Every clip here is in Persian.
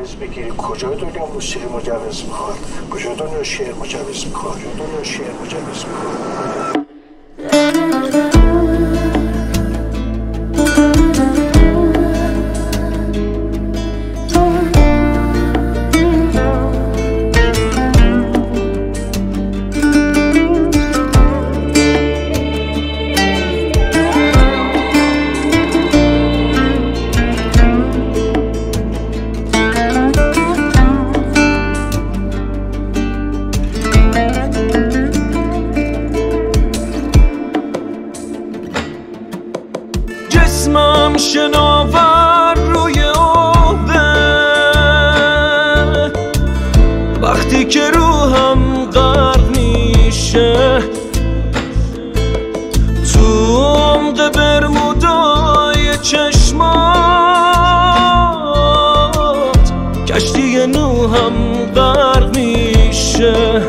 مجوز بگیری کجای دنیا موسیقی مجوز میخواد، کجای دنیا شعر مجوز میخواد، کجای دنیا شعر مجوز میخواد. جسمم شناور روی آبه، وقتی که روحم غرق میشه تو عمق برمودای چشمات، کشتی نوحم غرق میشه.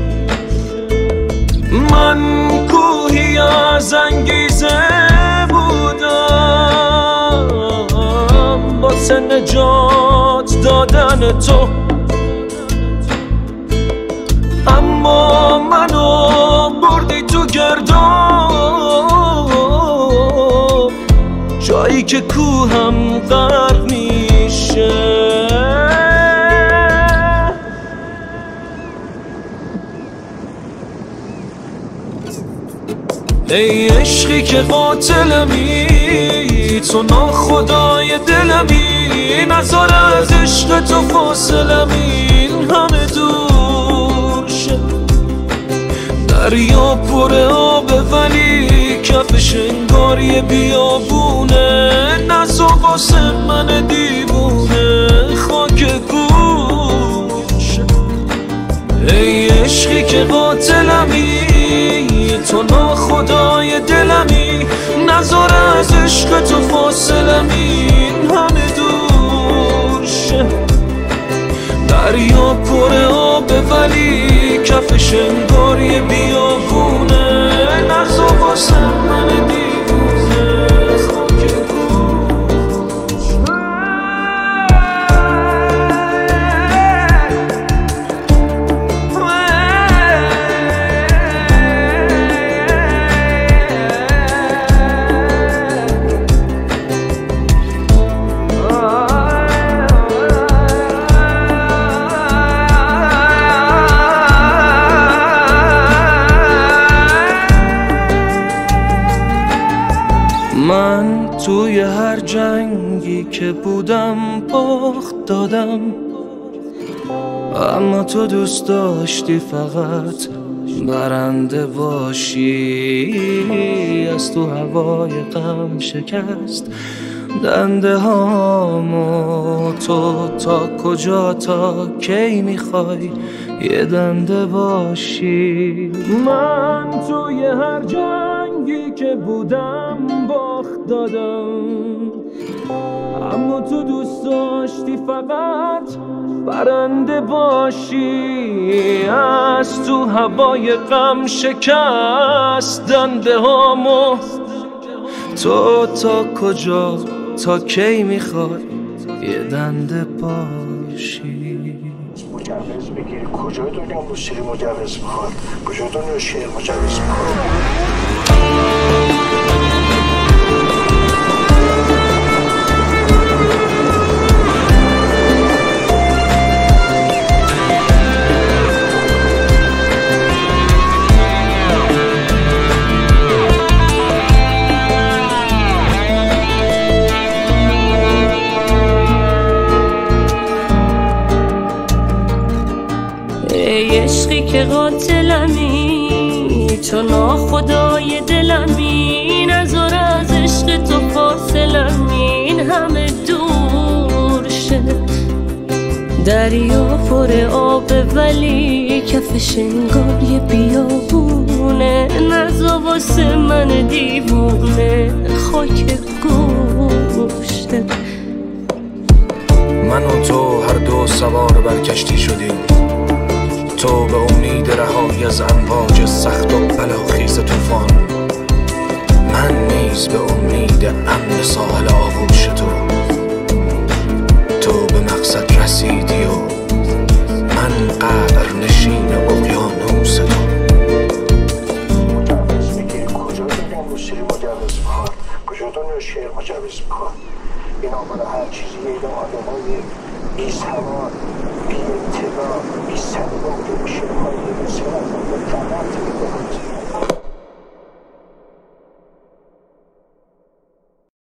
من کوهی از انگیزه واسه نجات دادن تو، اما منو بردی تو گرداب، جایی که کوهم غرق میشه. ای عشقی که قاتلمی، تو ناخدای دلمی، نذار از عشق تو فاصلمی این همه دور شه. دریا پر آبه ولی کفش انگار یه بیابونه، نذار واسه من دیوونه خاک گوشه. ای عشقی که قاتلمی، تو ناخدای دلمی، نذار از عشق تو فاصلمی این همه دور شه. دریا پر آبه ولی کفش انگار یه بیابونه، نذار واسه من دیوونه خاک من توی هر جنگی که بودم باخت دادم، اما تو دوست داشتی فقط برنده باشی. از تو هوای غم شکست دنده هامو، تو تا کجا تا کی میخوای یه دنده باشی. من توی هر جنگی که بودم باخت دادم، اما تو دوست داشتی فقط برنده باشی. از تو هوای غم شکست دنده هامو، تو تا کجا تا کی میخوای یه دنده باشی. مجوز بگیری کجای دنیا موسیقی مجوز میخواد، کجای دنیا شعر مجوز میخواد. ای عشقی که قاتلمی، تو ناخدای دلمی، نذار از عشق تو فاصلمی این همه دور شه. دریا پر آبه ولی کفش انگار یه بیابونه، نذار واسه من دیوونه خاک گوشه. من و تو هر دو سوار بر کشتی شدیم، تو به امید رهایی از امواج سخت و بلاخیز طوفان، من نیز به امید امن ساحل آغوش تو به مقصد رسیدی و من قبر نشین اقیانوس تو. مجوز میگیری کجا دیگه موسیقی مجوز میخواد؟ کجا دنیا شعر مجوز میخواد؟ اینا برای هر چیزی اینا آدمای بی سواد، بی اطلاع، بی سلیقه که شعرهای موسیقی از اون فقط میکنند.